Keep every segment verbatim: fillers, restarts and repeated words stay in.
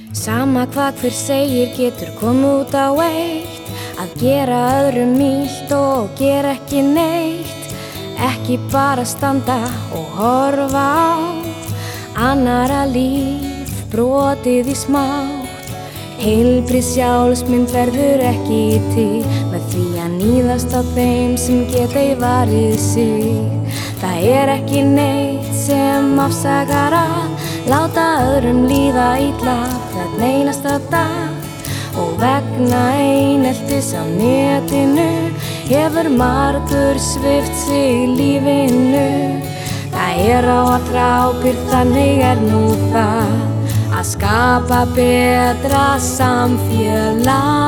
Sama hvað hver segir getur komið út á eitt, að gera öðrum illt og gera ekki neitt, ekki bara standa og horfa á annara líf brotið í smátt. Heilbrigð sjálfsmynd verður ekki til með því að níðast á þeim sem geta í varið sig. Það er ekki neitt sem afsakar að láta öðrum líða illa hvern einasta dag, og vegna eineltis á netinu hefur margur svipt sig lífinu. Það er á allra ábyrgð, þannig er nú það að skapa betra samfélag.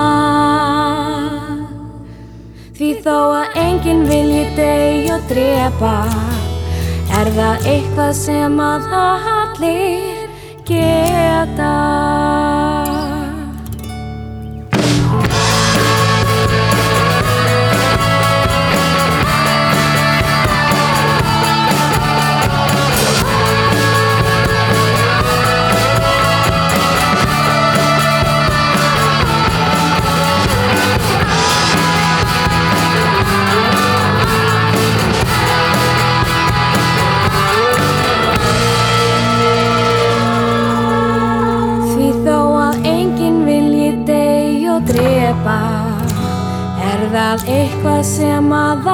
Því þó að enginn vilji deyja og drepa, er það eitthvað sem að allir geta. Drepa, er það eitthvað sem að allir geta.